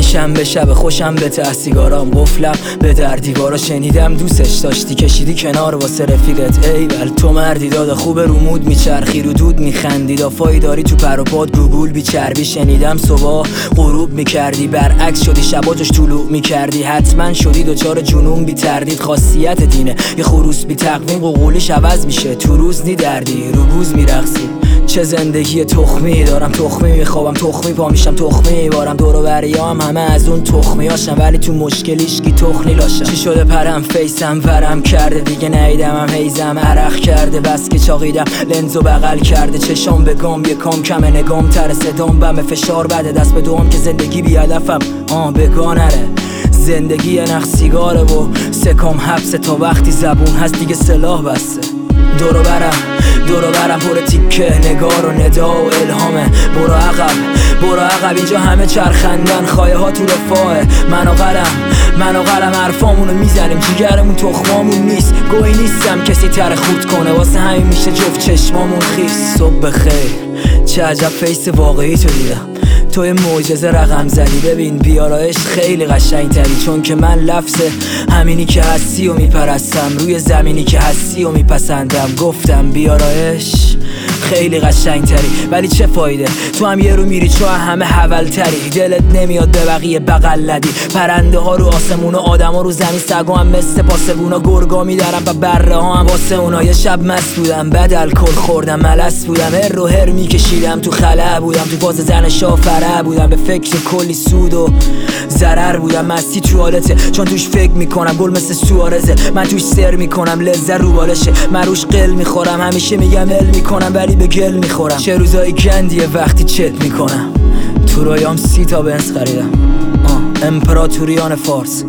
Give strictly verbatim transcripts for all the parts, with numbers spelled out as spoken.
پنجشنبه شب خوشم به ته سیگارام قفلم به در دیوارا شنیدم دوستش داشتی کشیدی کنار واسه رفیقت ایول تو مردی داده خوب رو مود میچرخی رو دود میخندی دافایی داری تو پر و پاد گوگل بی چربی شنیدم صبح غروب میکردی برعکس شدی شبا جوش طلوع میکردی حتما شدی دوچار جنون بی تردید خاصیت دینه یه خروس بی تقویم قوقولیش عوض میشه تو روز نی دردی رو بوز میرقصی چه زندگی تخمی دارم تخمی میخوابم تخمی پا میشم تخمی میبارم دور و بریام همه از اون تخمی هاشم ولی تو مشکلیش کی تخنی لاشم چی شده پرم فیسم ورم کرده دیگه نیدمم هیزم عرق کرده بس که چاقیدم لنزو بغل کرده چشام به گام یه کام کمه نگام تر صدام بم فشار بده دست به دوم که زندگی بی هدفم آه بگانره زندگی یه نخ سیگاره و سکام حبسه تا وقتی زبون هست دیگه سلاح بسته دورو برم دورو برم پر تیکه نگار و ندا و الهامه برو عقب برو عقب اینجا همه چرخندن خواهه ها تو رفاهه من و قلم من و قلم حرفامونو میزنیم جیگرمون تخمامون نیست گوی نیستم کسی تر خود کنه واسه همین میشه جفت چشمامون خیس صبح بخیر چه عجب فیس واقعی تو دیدم توی معجزه رقم زدی ببین بیارایش خیلی قشنگ تری چون که من لفظ همینی که هستی و میپرستم روی زمینی که هستی و میپسندم گفتم بیارایش خیلی قشنگ تری ولی چه فایده تو هم یه رو میری چون همه حول تری دلت نمیاد به بقیه بغل ندی پرنده ها رو آسمون و آدم ها رو زمین سگا هم مثل پاسبونا گرگا میدارم و بره ها هم واسه اونا یه شب مست بودم بد الکل خوردم ملس بودم هر رو هر میکشیدم تو خلع بودم تو باز زن شافره بودم به فکر کلی سود و ضرر بودم مستی تو حالته چون توش فکر میکنم گل مثل سوارزه من توش سر میکنم لذت رو بالشه من روش قل میخورم همیشه میگم ال میکنم ولی به گل میخورم چه روزایی گندیه وقتی چت میکنم تو رویام سی تا بنز خریدم آه. امپراتوریان فارس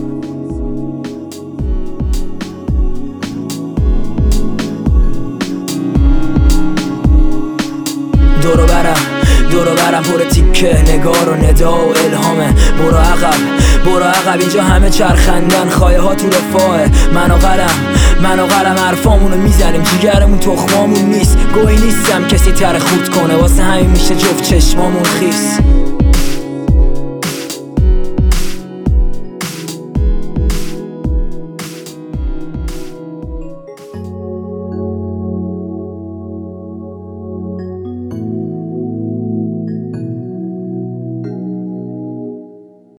دورو برم دورو برم پر تیکه نگار و ندا و الهامه برو عقب برو عقب اینجا همه چرخندن خواهه ها تو رفاهه من و قلم من و قلم حرفامونو میزنیم جیگرمون تخمامون نیست گوی نیستم کسی تر خود کنه واسه همین میشه جفت چشمامون خیس